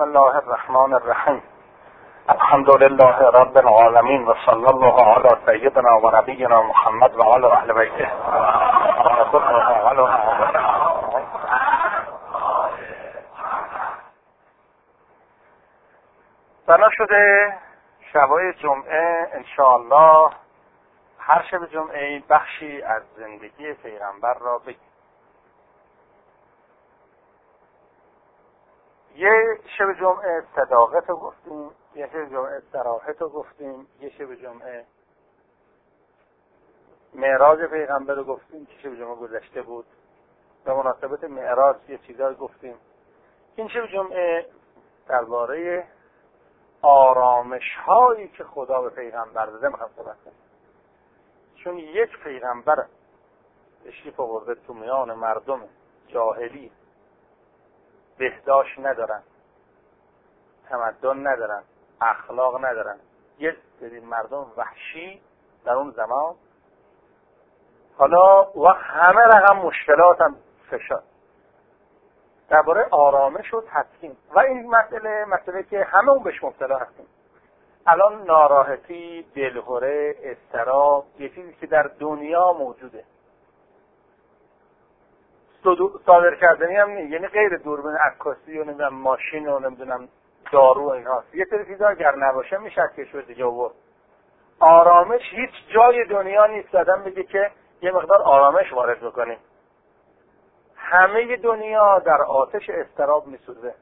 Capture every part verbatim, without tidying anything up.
الله الرحمن الرحیم. الحمد لله رب العالمین و صلی الله علی سیدنا و نبینا محمد و علی اهل بیته. بنا شده شبای جمعه انشاءالله هر شب جمعه بخشی از زندگی پیغمبر را بگیم. یه شب جمعه صداقت رو گفتیم، یه شب جمعه صراحت رو گفتیم، یه شب جمعه معراج پیغمبر رو گفتیم که شب جمعه گذشته بود. به مناسبت معراج یه چیزایی گفتیم. این شب جمعه درباره آرامش هایی که خدا به پیغمبر داده میخوام صحبت کنیم، چون یک پیغمبر تشریف آورده تو میان مردم جاهلی بهداشت ندارن، تمدن ندارن، اخلاق ندارن، یک سری مردم وحشی در اون زمان. حالا و همه رقم مشکلات هم فشار درباره آرامش و تسکین و این مسئله مسئله که همه اون بهش مبتلا هستیم. الان ناراحتی، دلهره، اضطراب یه چیزی که در دنیا موجوده، صادر کردنی هم نیست، یعنی غیر دوربین عکاسی و نمیدونم ماشین و نمیدونم دارو و اینهاست. یه سری چیزا اگر نباشه میشه کشور دیگه آورد. آرامش هیچ جای دنیا نیست آدم بگه که یه مقدار آرامش وارد بکنیم. همه دنیا در آتش اضطراب میسوزه.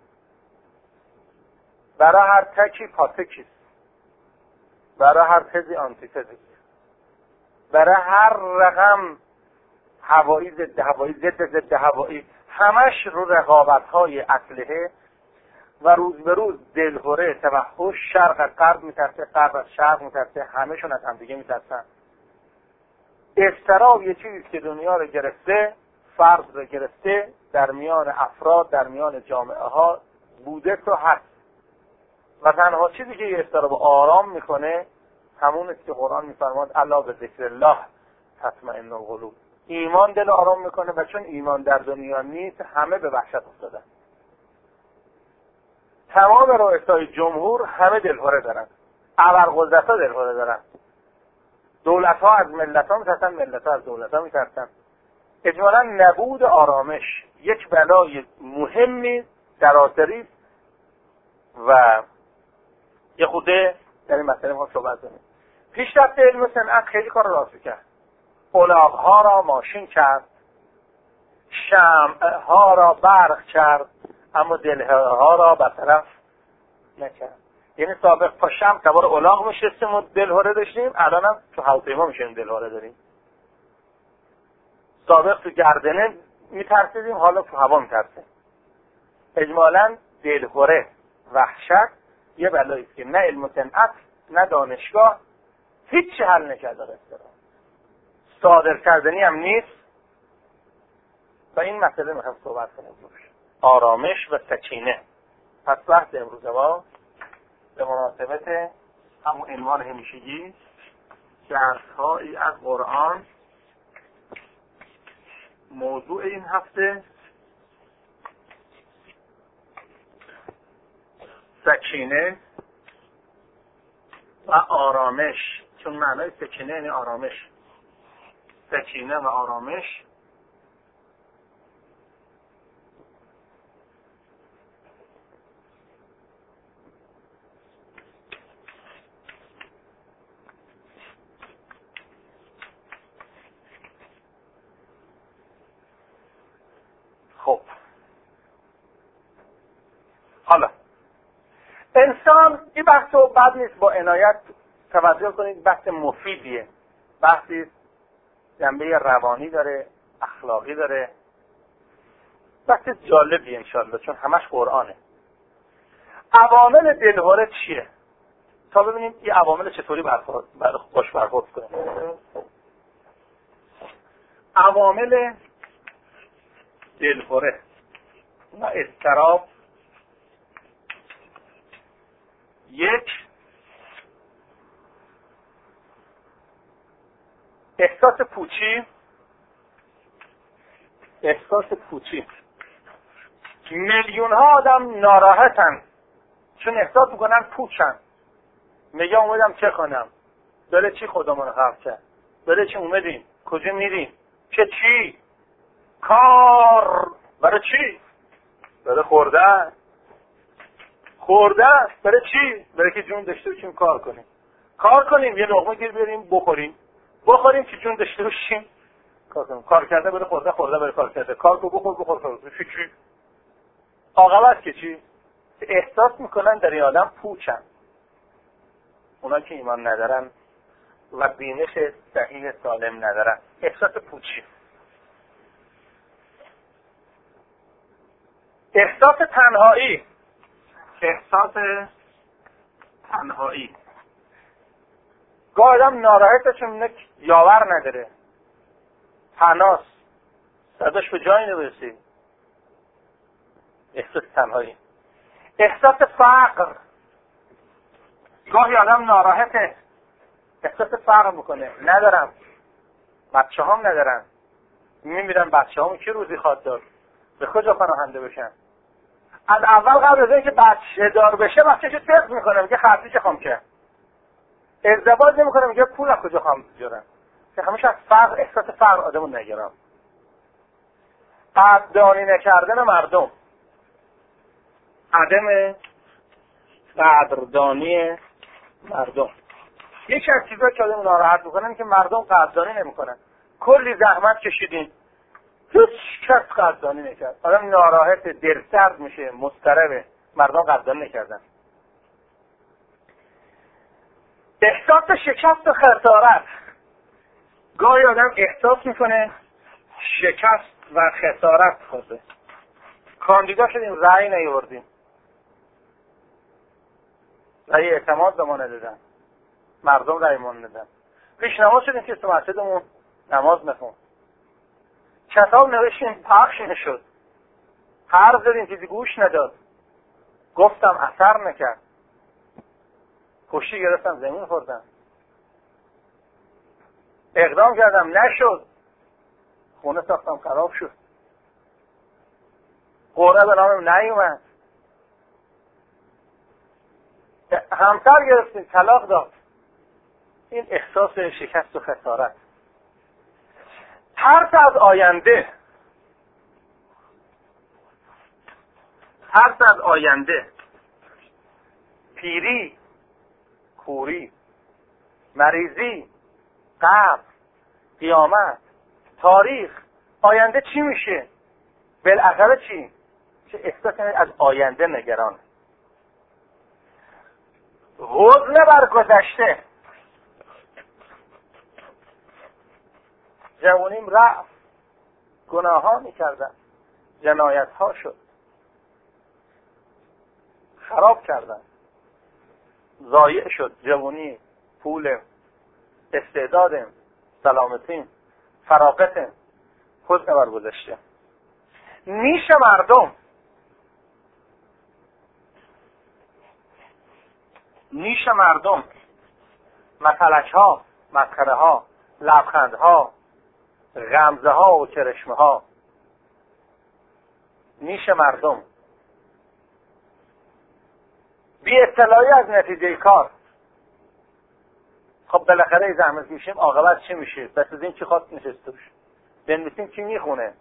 برای هر تکی پاتکیست، برای هر تزی آنتیتزی، برای هر رقم هوایی ضد هوایی ضد ضد هوایی، همش رو رقابت‌های اسلحه و روز به روز دلهره، توحش، شرق از غرب میترسه، غرب از شرق میترسه، همه‌شون از هم دیگه میترسن. اضطراب یه چیزی که دنیا رو گرفته، فرد رو گرفته، در میان افراد، در میان جامعه ها بوده تو هست و تنها چیزی که یه اضطراب آرام میکنه همون است که قرآن میفرماد الا به ذکر الله تطمئن القلوب. ایمان دل آرام میکنه و چون ایمان در دنیا نیست همه به وحشت افتادن. تمام رؤسای جمهور همه دلهره دارن، ابرقدرت‌ها دلهره دارن، دولت‌ها از ملت‌ها میترسن، ملت‌ها از دولت‌ها میترسن. اجمالاً نبود آرامش یک بلای مهمی در آسری و یه خوده در این مسئله ما صحبت کنیم. پیشرفت علم و صنعت خیلی کار راست کرد. الاغ‌ها را ماشین کرد، شمع‌ها را برق کرد، اما دلها را برطرف نکرد. یعنی سابق پا شمع سوار الاغ میشستیم و دلهره داشتیم، الان هم تو هواپیما میشیم دلهره داریم. سابق تو گردنه میترسیدیم، حالا تو هوا میترسیم. اجمالاً دلهره، وحشت یه بلایی است که نه علم و صنعت نه دانشگاه هیچ حل نکرده اضطراب. صادر کردنی هم نیست و این مسئله میخوام صحبت کنیم روش. آرامش و سکینه. پس بحث امروز ما به مناسبت همون عنوان همیشگی درس‌هایی از قرآن. موضوع این هفته سکینه و آرامش، چون معنای سکینه یعنی آرامش. سکینه و آرامش خب حالا انسان این بحث رو بعد نیست با عنایت توجه کنید، بحث مفیدیه، بحثی جنبه روانی داره، اخلاقی داره، بحث جالبیه انشالله چون همش قرآنه. عوامل دلهره چیه؟ تا ببینیم این عوامل چطوری برخورد باش برخورد کنیم. عوامل دلهره و اضطراب. یک، احساس پوچی. احساس پوچی. میلیون ها آدم ناراحتن چون احساس میکنن پوچن. میگه اومدم چه کنم؟ داره چی خودمون خلق کرد؟ داره چی اومدیم؟ کجا میریم؟ چه چی؟ کار برای چی؟ برای خوردن. خوردن برای چی؟ برای که جون داشته باشیم کار کنیم. کار کنیم یه لقمه گیر بریم بخوریم. بخوریم که جون داشته باشیم کار کنیم. کار کرده برای خورده، خورده برای کار کرده. کار کو بخور بخور کار. چی چی؟ عاقبت که چی؟ احساس میکنن در این آدم پوچن. اونا که ایمان ندارن و بینش صحیح سالم ندارن، احساس پوچی. احساس تنهایی. احساس تنهایی گاه آدم ناراحته چون یک یاور نداره، تنهاست، صداش به جایی نمیرسه. احساس تنهایی. احساس فقر. گاهی آدم ناراحته، احساس فقر میکنه، ندارم، بچه هم ندارن، میمیرن بچه همون که روزی خواد دار، به کجا پناهنده بشن؟ از اول قبل از اینکه بچه دار بشه بچه‌شو تست میکنه، میگه خرجی چه خوام کرد، ازدواج نمیکنه، میگه پول از کجا خوام بیارم. که همیشه از فقر، احساس فقر آدمو نگیرم. قدردانی نکردن مردم. عدم قدردانی مردم. یکی از چیزایی که آدم ناراحت میکنن که مردم قدردانی نمیکنن. کلی زحمت کشیدین، هیچ کس قدردانی نکرد. آدم ناراحت، دلسرد میشه، مضطربه، مردم قدردانی نکردن. احساس شکست و خسارت. گاهی آدم احساس میکنه شکست و خسارت خورده. کاندیدا شدیم، رأی نیاوردیم، رأی اعتماد به ما ندادن، مردم رأی ما ندادن. پیش نماز شدیم که تو مسجدمون نماز نخون، کتاب نوشتیم پخش نشد، حرف زدیم چیزی گوش نداد، گفتم اثر نکرد، کشتی گرفتم زمین خوردم، اقدام کردم نشد، خونه ساختم خراب شد، قرعه به نامم نیومد، همسر گرفتیم طلاق داد. این احساس شکست و خسارت. ترس از آینده. ترس از آینده. پیری، کوری، مریضی، قبر، قیامت، تاریخ، آینده چی میشه؟ بالاخره چی؟ چه احساس از آینده نگران. حزن بر گذشته. جوانیم رفت، گناه ها میکردن، جنایت ها شد، خراب کردن، ضایع شد جوانی، پول، استعدادم، سلامتیم، فراغتم. حزن بر گذشته. نیش مردم. نیش مردم، مثلک ها، مسخره ها، لبخند ها، غمزه ها و کرشمه ها. نیش مردم. بی اطلاعی از نتیجه کار. خب بالاخره زحمت میشیم، عاقبت چی میشه؟ بس از این چی خواست نشسته بشه، بنویسیم چی میخونه.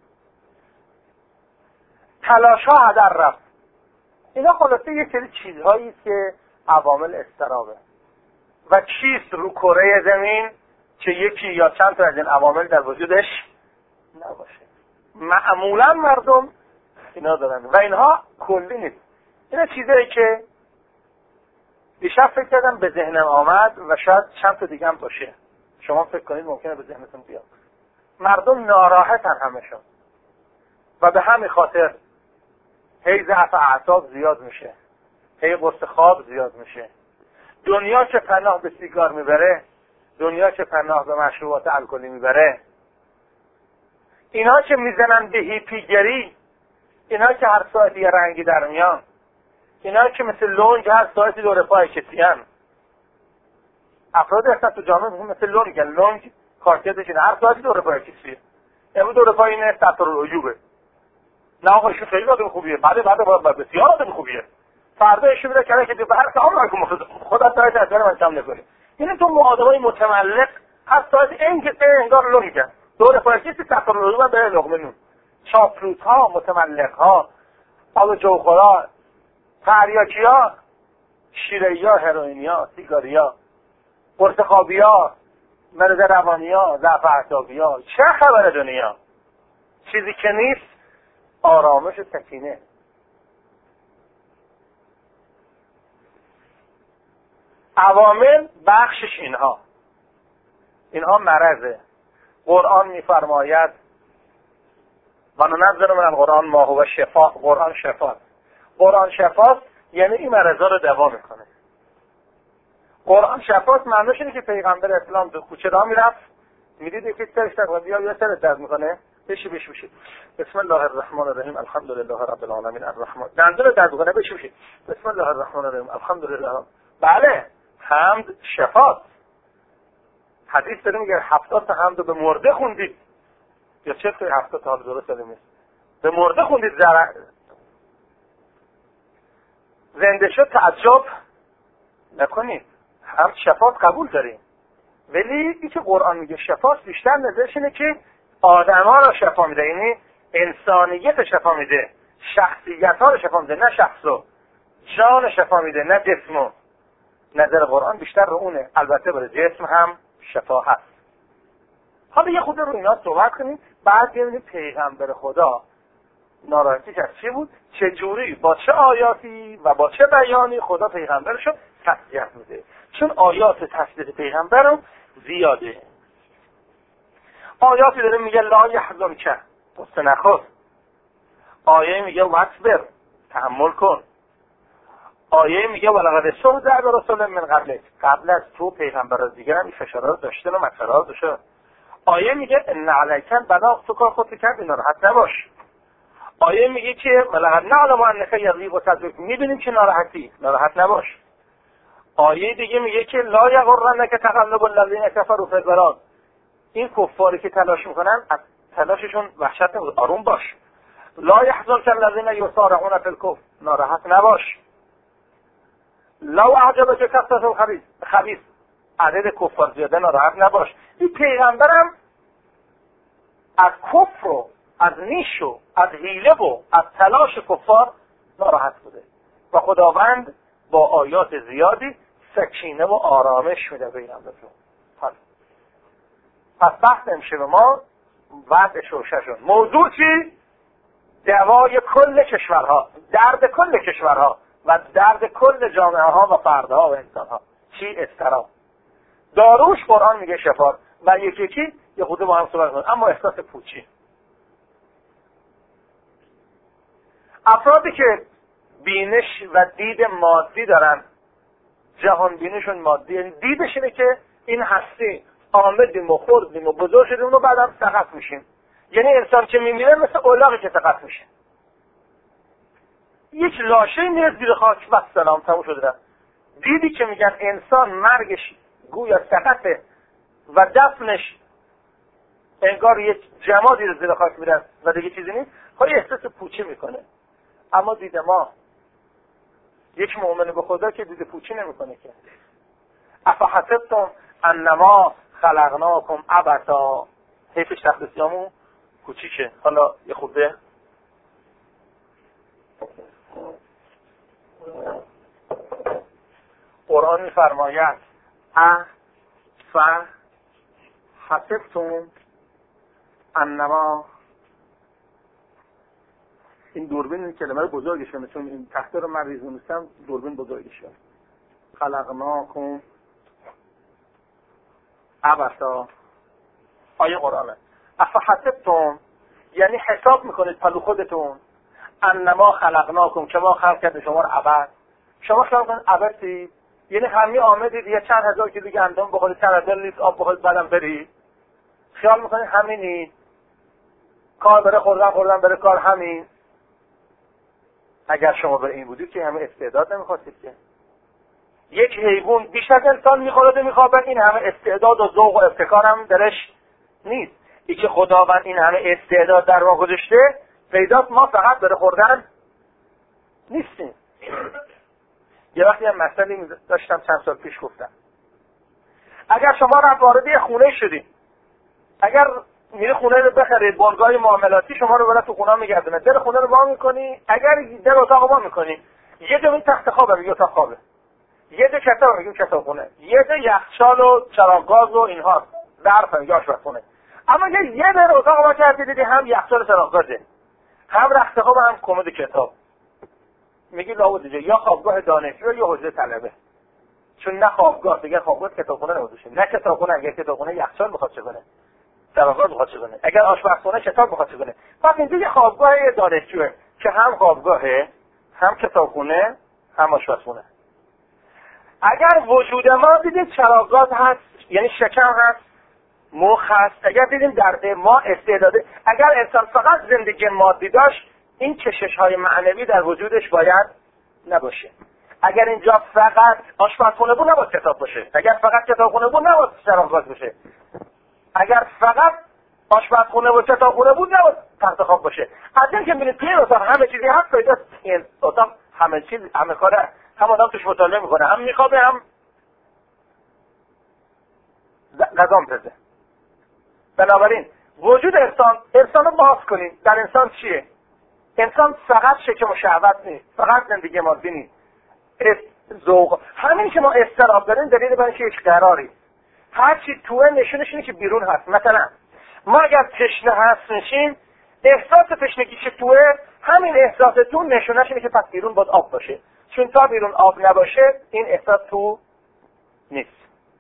تلاش ها هدر رفت. اینا خلاصه یک سری چیزهایی که عوامل اضطرابه. و چیست رو کره زمین که یکی یا چند تا از این عوامل در وجودش نباشه؟ معمولا مردم اینا دارن و اینها کلی نیست. اینا چیزایی که دیشب فکر کردم به ذهنم آمد و شاید چند تا دیگه هم باشه. شما فکر کنید ممکنه به ذهنتون بیاد. مردم ناراحتن همشون و به همین خاطر هی ضعف اعصاب زیاد میشه، هی قصه خواب زیاد میشه. دنیا که پناه به سیگار میبره، دنیا که پناه به مشروبات الکلی میبره، اینا که میزنن به هیپیگری، اینا که هر ساعت یه رنگی در میان، اینا که مثل لنگ هر ساعتی دور پای کسیان. افراد هستن تو جامعه مثل لنگ، لنگ کارکردش اینه هر ساعتی دور پای کسیه. امروز دور پای اینه ستر العیوبه. نه آقا ایشون خیلی آدم خوبیه، بعد بعد بعد بسیار آدم خوبیه، فردا ایشو میره کرده که به هر کام نکن خدا داره از من کم نکنه. یعنی تو معادمای متملق هر ساعت این که انگار لو میگن دور فارسی سفر رو به لقمه نون چاپلوت ها متملق ها آب جوخورا تریاکی ها شیره‌ای ها هروئینی ها سیگاری ها پرتخابی ها مرض روانی ها ضعف اعصابی ها چه خبر دنیا چیزی که نیست آرامش و سکینه. عوامل بخشش اینها اینها مرضه. قرآن میفرماید و ننزل من القرآن ما هو شفاء. قرآن شفاست. قرآن شفاست یعنی این مرضا رو دوا میکنه. قرآن شفاست معنیش اینه که پیغمبر اسلام تو کوچه راه میرفت میدید یکی سرش تقوی بیا یا سرش درد میکنه بشی بشی بشی بسم الله الرحمن الرحیم الحمد لله رب العالمین الرحمن دندون درد میکنه بشی بشی بسم الله الرحمن الرحیم الحمد لله. بله حمد شفاست. حدیث داره میگه هفتاد تا حمد به مرده خوندید یا چه توی هفتاد تا درست داریم به مرده خوندید زر... زنده شد تعجب نکنید. هم شفاست قبول داریم ولی این که قرآن میگه شفاست بیشتر نظرش اینه که آدم ها رو شفا میده یعنی انسانیت شفا میده شخصیت ها رو شفا میده نه شخصو جان شفا میده نه جسمو. نظر قرآن بیشتر رو اونه. البته برای جسم هم شفا هست. حالا یه خود رو اینا صحبت کنیم بعد ببینیم پیغمبر خدا ناراحتیش از چی بود چه جوری با چه آیاتی و با چه بیانی خدا پیغمبرشو تصدیق میده. چون آیات تصدیق پیغمبرم زیاده. آیاتی داره میگه لا یحزنک قصه نخور. آیه میگه واصبر تحمل کن. آیه میگه ولقد استهزئ برسول من قبلک قبل از تو پیغمبر دیگه هم این فشارات داشتن و مسئلات داشته. آیه میگه ان علیک البلاغ تو کار خودت کردی ناراحت نباش. آیه میگه که ولقد نعلم انک یضیق صدرک میدونیم که ناراحتی ناراحت نباش. آیه دیگه میگه که لا یغرنک تقلب الذین کفروا فی البلاد. این کفاری که تلاش میکنن از تلاششون وحشت نبود آروم باش. لا یحزنک الذین یسارعون فی الکفر ناراحت نباش. لو اعجبک کثرت الخبیث خبیث عدد کفار زیاده ناراحت نباش. این پیغمبرم از کفر و از نیش و از حیله و از تلاش کفار ناراحت بوده و خداوند با آیات زیادی سکینه و آرامش میده پیغمبر رو. پس پس بحث امشب ما وضع شوشه شد. موضوع چی؟ دوای کل کشورها، درد کل کشورها و درد کل جامعه ها و فردها و انسان ها. چی؟ استرا. داروش قرآن میگه شفا و یکی یکی یه خود با هم صحبت کنیم. اما احساس پوچی. افرادی که بینش و دید مادی دارن جهان بینشون مادی یعنی دیدش اینه که این هستی آمدیم و خوردیم و بزرگ شدیم و بعدم سقط میشیم. یعنی انسان که میمیره مثل اولاغی که سقط میشه. یک لاشه میره زیر خاک و سلام تموم شده. دیدی که میگن انسان مرگش گویا سقطه و دفنش انگار یک جمادی رو زیر خاک میرن و دیگه چیزی نیست. خواهی احساس پوچی میکنه. اما دید ما یک مؤمن به خدا که دید پوچی نمیکنه که افحسبتم انما خلقناکم عبثا. حیفش تخصیصیامون کوچیکه. حالا یه خوبه قرآن میفرماید افحسبتم انما این دوربین این کلمه رو بزرگش کنه چون این تخته رو من ریزونستم دوربین بزرگش کنه. خلقناکم عبثا. آیه قرآنه. افحسبتم یعنی حساب میکنید پلو خودتون انما خلقناکم که ما خلق کردیم شما رو عبث. شما خلق کنید عبثی یعنی همین آمدید یه چند هزار کیلو گندم بخورید چند هزار لیتر آب بخورید بعدم برید خیال میکنید همینی کار بره خوردن خوردن بره کار همین. اگر شما بر این بودید که همه استعداد نمیخواستید که یک حیوان بیش از انسان میخورد و میخوابد این همه استعداد و ذوق و ابتکار هم درش نیست. ای که خداوند این همه استعداد در ما گذاشته پیداست ما فقط بره خوردن نیستیم. یه وقتی هم مسئله داشتم چند سال پیش گفتم، اگر شما را وارد یه خونه شدید، اگر میری خونه رو بخرید، بانگاه معاملاتی شما رو برای تو خونه میگردونه، در خونه رو وا میکنی، اگر در اتاق وا میکنی، یه جا تخت خوابه میگه اتاق خوابه، یه جا کتاب میگه کتابخونه، یه جا یخچال و چراغ گاز و اینها ظرف میگه آشپزخونه. اما اگر یه در اتاق وا کردی دیدی هم یخچال چراغ گازه، هم رخت خواب، هم کمد کتاب، میگی لابد دیگه یا خوابگاه دانشجو یا حوزه طلبه. چون نه خوابگاه دیگه خوابگاه کتابخونه نمیشه، نه کتابخونه اگه کتابخونه یخچال میخواد چه کنه، چراغ گاز میخواد چه کنه، اگر آشپزخونه کتاب میخواد چه کنه. پس اینجا یه خوابگاه دانشجوه که هم خوابگاهه، هم کتابخونه، هم آشپزخونه. اگر وجود ما دیدیم چراغ گاز هست، یعنی شکم هست، مخ هست، اگر دیدیم در ما استعداده، اگر انسان فقط زندگی مادی داشت، این کشش های معنوی در وجودش باید نباشه. اگر اینجا فقط آشپزخونه بود نباید کتاب باشه، اگر فقط کتابخونه بود نباید چراغ گاز باشه، اگر فقط آشپزخونه و کتابخونه بود نباید تخت خواب باشه. از اینکه میبینید توی اتاق همه چیزی هست، پیداست این اتاق همه چیز، همه کاره، هم آدم توش مطالعه میکنه، هم میخوابه، هم غذا میپزه. بنابراین وجود انسان، انسان رو باز کنیم. در انسان چیه؟ انسان فقط شکم و شهوت نیست، فقط زندگی مادی نیست، ذوق. همین که ما استراب داریم دلیل بر اینکه یک قراری هر چی توه نشونش اینه که بیرون هست. مثلا ما اگر تشنه هست نشیم، احساس تشنگی که توه، همین احساس تو نشونش اینه که پس بیرون باید آب باشه، چون تا بیرون آب نباشه این احساس تو نیست.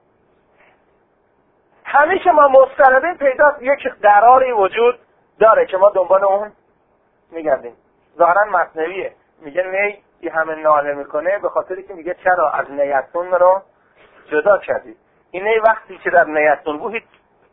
همین که ما مضطربیم پیداست یک قراری وجود داره که ما دنبال اون میگردیم. ظاهرا مصنویه، میگه نی این همه ناله میکنه به خاطری که میگه چرا از نیتون رو جدا کردید. این نی وقتی که در نیتون بود هیچ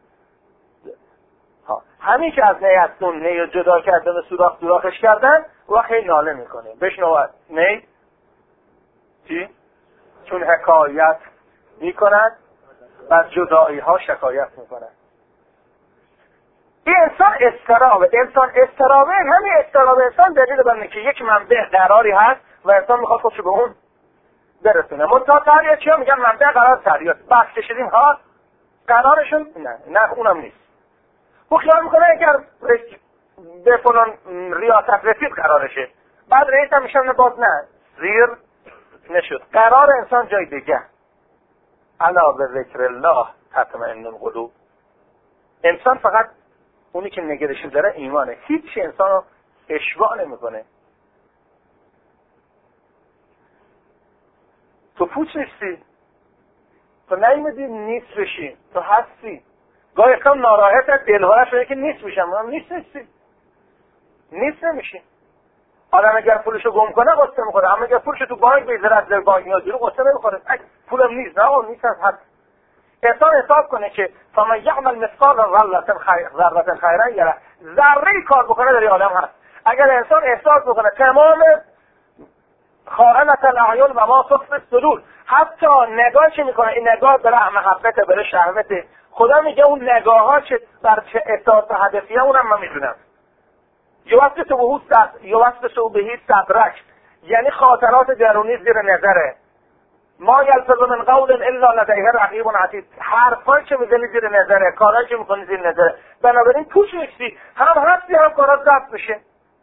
ها. همین که از نیتون نی رو جدا کردن و سوراخ سوراخش کردن و خیلی ناله میکنه. بشنوید نی چی؟ چون حکایت میکند و از جدایی ها شکایت میکند. این انسان استرابه، انسان استرابه، همین استرابه انسان دلیل بر اینه که یک منبع قراری هست و انسان میخواد خودشو به اون برسونه. منتها تریه چیا میگن؟ منبع قرار تریات بحث کشیدیم ها، قرارشون نه نه اونم نیست. او خیال میکنه اگر به فلان ریاست رسید قرارشه، بعد رئیس هم میشن باز نه زیر نشد. قرار انسان جای دیگه. الا به ذکر الله تطمئن القلوب. انسان فقط اونی که نگرشی داره ایمانه، هیچ انسان رو اشباع نمیکنه. تو پوچ نیستی، تو نیومدی نیست بشی، تو هستی. گاهی کم ناراحتت دلواره شده که نیست میشم، من نیست نیستی، نیست نمیشی. آدم اگر پولشو گم کنه قصه میخوره، اما اگر پولشو تو بانک بذاره از بانک میاد بیرون قصه نمیخوره. پولم نیست، نه اون نیست از حد. انسان حساب کنه که فمن یعمل مثقال ذره خیر ذره خیرا یره، ذره کار بکنه در عالم هست. اگر انسان احساس بکنه تمام خائنة الاعین و ما تخفی الصدور، حتی نگاه چه میکنه، این نگاه برای محبت، برای شهوت، خدا میگه اون نگاه ها چه بر چه اساس هدفیه اونم من میدونم. یوسط تو بهو صد یوسط تو بهی صدرک، یعنی خاطرات درونی زیر نظره. ما یلفظ من قول الا لدیه رقیب عتید، حرفایی که میزنی زیر نظره، کارهایی که میکنی زیر نظره. بنابراین پوچ نیستی، هم هستی هم کارات ضبط میشه.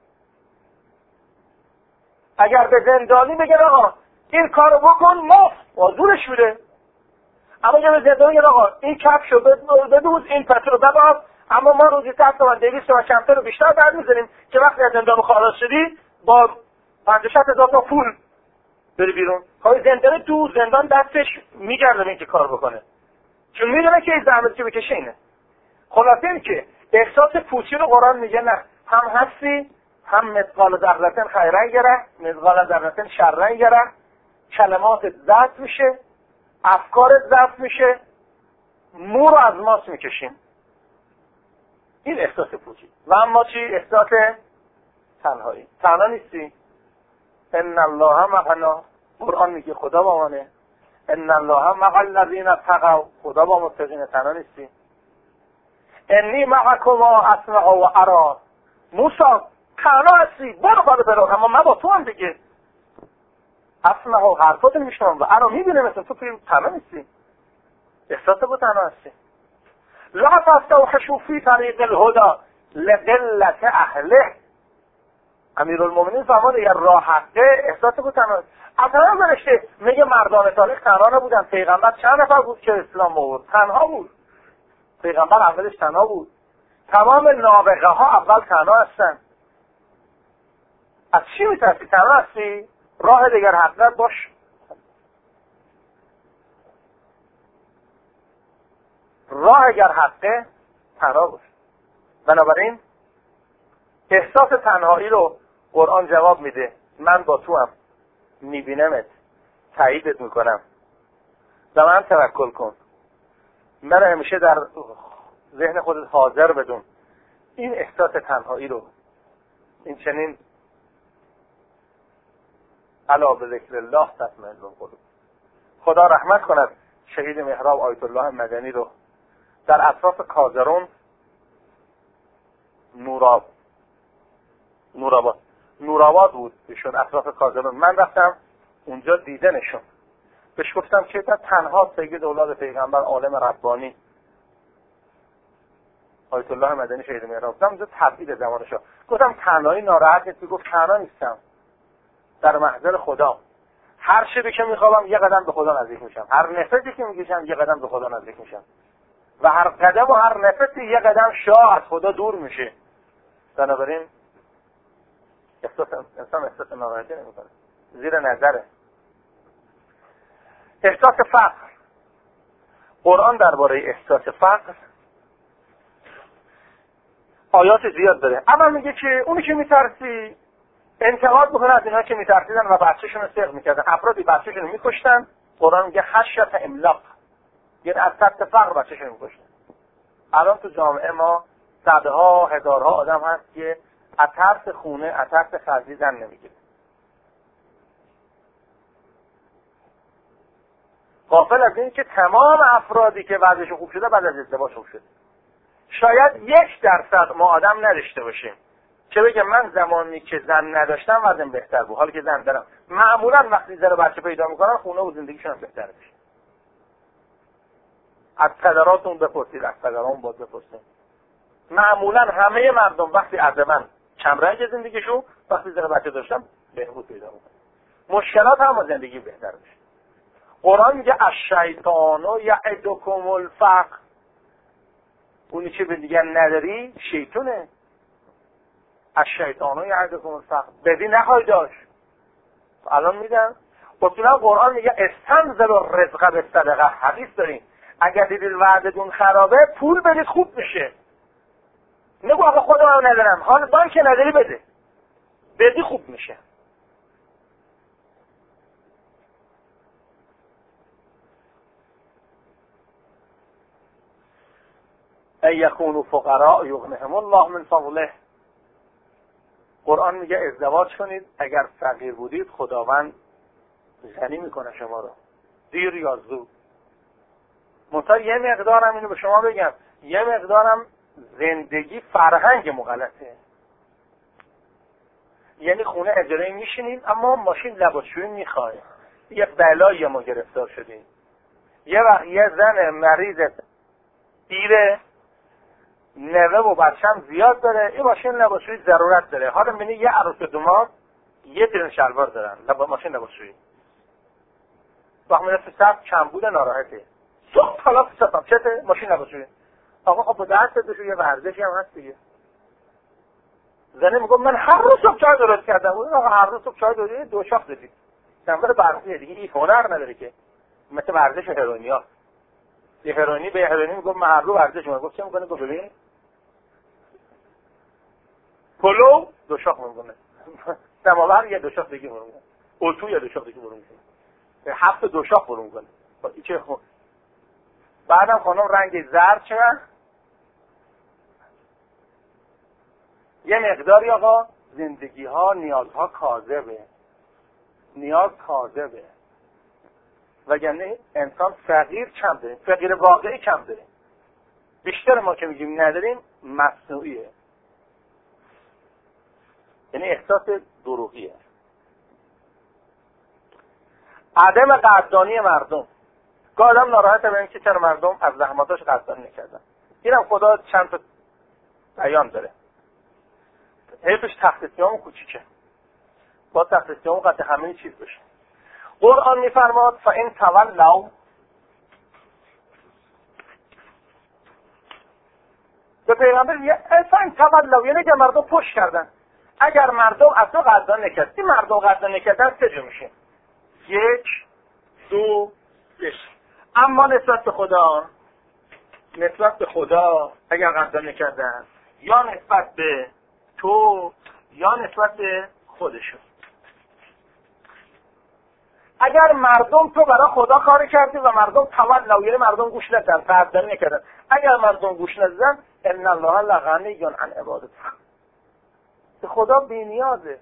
اگر به زندانی بگن آقا این کارو بکن مفت وزورش میره، اما اگر به زندانی بگن آقا این کفشو بدوز، این پترو بباز، اما ما روزی صد تومن دویست تومن کمتر رو بیشتر بعد میزنیم که وقتی از زندان خارج شدی با پنجاه شصت هزار تا پول بری بیرون. های زندان تو زندان دستش میگردن این که کار بکنه، چون میدونه که این زحمت که بکشه اینه. خلاصه این که احساس پوچی رو قرآن میگه نه، هم هستی، هم مثقال ذره خیرا یره، مثقال ذره شرا یره. کلمات ضبط میشه، افکارت ضبط میشه، مو رو از ماست میکشیم. این احساس پوچی. و اما چی؟ احساس تنهایی. تنها نیستی. ان الله معنا، قرآن میگه خدا با منه. ان الله مع الذین اتقوا، خدا با متقین. تنها نیستی. انی معکما اسمع و ارا، موسی تنها هستی، برو برو برو، اما من با تو هم دیگه. اصلا ها حرفات میشنم و ارا میبینه مثلا تو فیلم تنها نیستی، احساس با تنها هستی. لا تستوحشوا فی طریق الهدى لقلت اهله. امیرالمومنین فرمود اگر راه حقه احساس با تنها. اصلا نوشته میگه مردان تاریخ تنها نبودن، پیغمبر چند نفر بود که اسلام آورد؟ تنها بود. پیغمبر اولش تنها بود. تمام نابغه ها اول تنها هستن. از چی میترسی؟ تنها هستی؟ راه دیگر حقیقت باش. راه اگر حقه تنها باش. بنابراین احساس تنهایی رو قرآن جواب میده، من با تو هم، میبینمت، تاییدت میکنم، به من توکل کن، من همیشه در ذهن خودت حاضر بدون. این احساس تنهایی رو، این چنین الا به ذکر الله تطمئن القلوب. خدا رحمت کند شهید محراب آیت الله مدنی رو. در اطراف کازرون نوراب نورآباد نورآباد بود ایشون، اطراف کازرون. من رفتم اونجا دیدنشون، بهش گفتم که تنها سید اولاد پیغمبر عالم ربانی آیت الله مدنی شهید محراب، گفتم اونجا تبعید زمانشو. گفتم تنهایی ناراحت نیستی؟ گفت تنها نیستم، در محضر خدا. هر شبی که میخوابم یه قدم به خدا نزدیک میشم، هر نفسی که میکشم یه قدم به خدا نزدیک میشم، و هر قدم و هر نفسی یه قدم شاه از خدا دور میشه. بنابراین احساس انسان احساس ناراحتی نمیکنه، زیر نظره. احساس فقر. قرآن درباره احساس فقر آیات زیاد داره. اول میگه که اونی که میترسی انتقاد بکنه از اینها که میترسیدن و بچه‌شون رو سرق میکردن. افرادی بچه‌شون رو میکشتن، قرآن میگه خشیت املاق، یعنی از ترس فقر بچه‌شون رو میکشتن. الان تو جامعه ما صدها هزارها آدم هست که از ترس خونه، از ترس خرجی زن نمیگیره. غافل از این که تمام افرادی که وضعشون خوب شده بعد از ازدواج خوب شده. شاید یک درصد ما آدم نداشته باشیم که بگه من زمانی که زن نداشتم وضعم بهتر بود، حالا که زن دارم. معمولا وقتی زن و بچه پیدا میکنن خونه و زندگیشون بهتر میشه. از پدراتون بپرسید، از پدران باید بپرسید. معمولا همه مردم وقتی از من کمرنگ زندگیشون، وقتی زن و بچه داشتم بهبود پیدا میکنن، مشکلات هم با زندگی بهتر میشه. قرآن میگه الشیطان یعدکم الفقر، اونی که به دیگر نداری شیطونه. الشیطان یعدکم الفقر، بدی نخواهی داشت، الان میدن. اصولا قرآن میگه استنزل الرزق بالصدقه. حدیث داریم اگر دیدید وعدتون خرابه پول بدید خوب میشه. نگو آقا خودم هم ندارم، حالا بانک نداری بده، بدی خوب میشه. ای یکونوا فقراء یغنیهم الله من فضله. قرآن میگه ازدواج کنید، اگر فقیر بودید خداوند غنی میکنه شما رو، دیر یا زود. منتها یه مقدارم اینو به شما بگم، یه مقدارم زندگی فرهنگ مغلطه. یعنی خونه اجاره میشینیم اما ماشین لباسشویی میخوایم. یه بلایی ما گرفتار شدیم. یه وقت یه زن مریض دیره، نوه و بچه‌م زیاد داره، این ماشین لباسشویی ضرورت داره. حالا میبینی یه عروس دوماد یه ترن شلوار دارن، لباس ماشین لباسشویی. وقت میرسه صف کمبود ناراحته. صبح حالا صبح چته ماشین لباسشویی. آقا خب به دست بده، یه ورزشی هم هست دیگه. زنه میگم من هر روز صبح چای درست کردم. آقا هر روز صبح چای درست دو شاخ دادی. سنبال برقیه دیگه، این هنر نداره که. مثل ورزش هرونیا. یه هرونی به هرونی میگم من هر روز ورزش میکنم. گفت چه میکنه؟ گفت ببین پلو دو شاخ میکنه. سماور یه دو شاخ دیگه میکنه. اتو یه دو شاخ دیگه میکنه. هفت دو شاخ میکنه. چه خون. بعدم خانم رنگ زرد چه؟ یه مقداری آقا زندگی ها نیازها کاذبه، نیاز کاذبه، وگرنه انسان فقیر کم داریم، فقیر واقعی کم داریم. بیشتر ما که میگیم نداریم مصنوعیه، یعنی احساس دروغیه. عدم قدردانی مردم. که آدم ناراحته به اینکه چرا مردم از زحماتاش قدردانی نکردن. اینم خدا چند تا بیان داره. حیفش تخت سیام کوچیکه. با تخت سیام قد همه چیز بشه. قرآن میفرماد فإن تولوا، به پیغمبر میگه فإن تولوا، یعنی که مردم پشت کردن. اگر مردم از تو قدردانی نکرد، این مردم قدردانی نکردن چه جور میشه؟ یک، دو، سه. اما نسبت به خدا، نسبت به خدا اگر قدردانی نکردن، یا نسبت به تو یا نسبت به خودشون. اگر مردم تو برای خدا کار کردی و مردم تولوا، یعنی مردم گوش ندادن، قدردانی نکردن، اگر مردم گوش ندادن، ان الله لغنی عن عبادته، به خدا بی‌نیازه.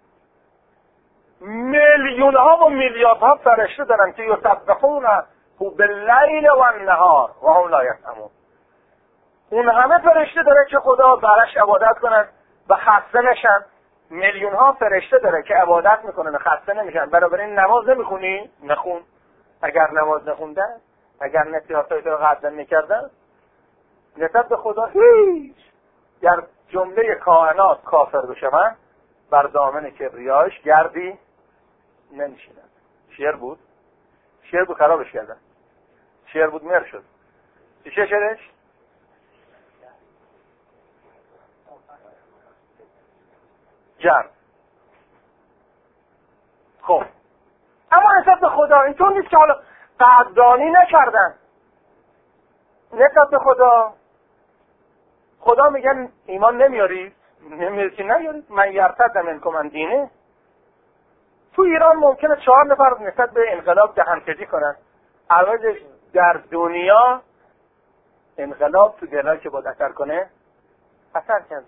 میلیون ها و میلیارد ها فرشته دارن که یسبحون باللیل و النهار و هم لا یسأمون. اون همه فرشته داره که خدا برش عبادت کنن و خسته نشن. میلیون ها فرشته داره که عبادت میکنن و خسته نمیشن. بنابراین نماز نمیخونی؟ نخون. اگر نماز نخوندن، اگر نصیحتای تو رو قدردانی نکردن، نسبت به خدا هیچ. در جمله کائنات کافر بشن، بر دامن کبریایش گردی نمیشینن. شعر بود؟ شعر بود خرابش کردن. شعر بود مر شد. چی شعرش؟ جرد. خب اما نسبت به خدا اینطور نیست که حالا قدردانی نکردن. نسبت به خدا، خدا میگن ایمان نمیارید؟ نمیارید که نیارید. من یرتد منکم عن دینه. تو ایران ممکنه چهار نفر نسبت به انقلاب دهن‌کجی کنن، عوضش در دنیا انقلاب تو دلایی که باید اثر کنه اثر کرده.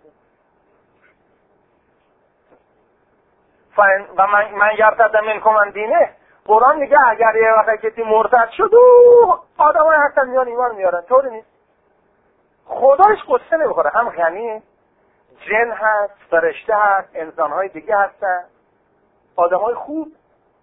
و من, من یرتد منکم عن دینه، قرآن میگه اگر یه وقت کسی مرتد شد و آدم های هستن میان ایمان میارن. طوری نیست. خداش قصه نمیخوره. هم غنیه، جن هست، فرشته هست، انسان های دیگه هستن، آدم های خوب.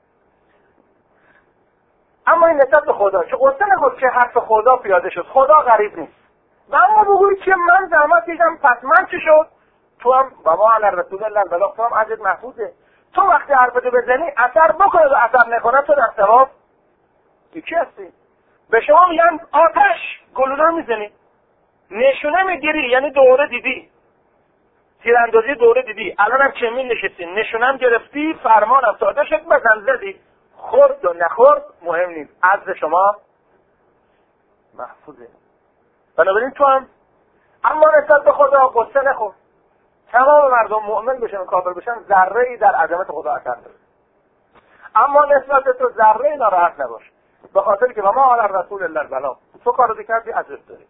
اما این نسبت به خدا که قصه نخورد که حرف خدا پیاده شد. خدا غریب نیست. و اما بگوی که من زحمت کشیدم پس من چی شد؟ تو هم و ما علی رسول الله البلاغ، تو هم عجز محفوظه. تو وقتی حرفتو بزنی اثر بکنه و اثر نکنه تو در ثواب یکی هستی. به شما میگن آتش، گلوله میزنی، نشونه میگیری، یعنی دوره دیدی، تیراندازی دوره دیدی، الانم کمین نشستی، نشونم گرفتی، فرمانم تا آتشت بزن زدی، خورد و نخورد مهم نیست، عزل شما محفوظه. بنابراین تو هم اما نسبت به خدا قصه نخور. تمام مردم مؤمن بشن و کافر بشن ذره ای در عظمت خدا اثر داره. اما نسبت تو ذره ناراحت نباش، به خاطر که ما علی رسول الله البلاغ، تو کارو کردی اجر داری.